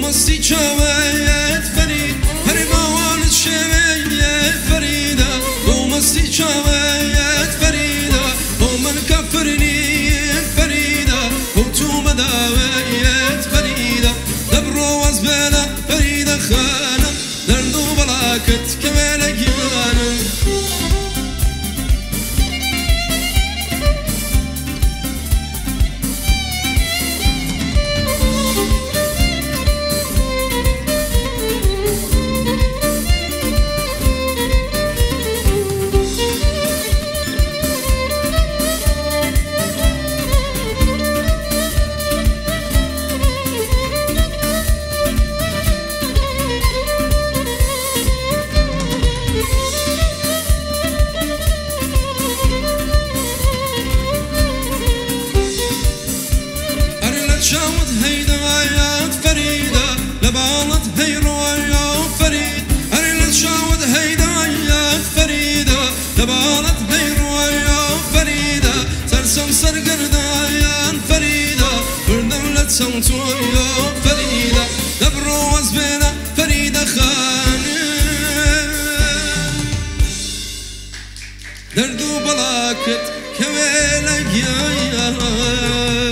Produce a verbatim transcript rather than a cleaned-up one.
مستی چاویت فرید هری باوان شویت فریدا او مستی چاویت فریدا او من کفرنی فریدا او تو مداویت فریدا دبرو از بلا فریدا خانم دردو بلاکت کمالک یانم شاوت هيدا يا فريدة لبالت هيرو يا فريد أريل شاوت هيدا يا فريدة لبالت هيرو يا فريدة سرسم سرقردا يا فريدة بردولة صوتو يا فريدة دبرو وزبنا فريدة خانم دردو بلاكت كويلك يا يا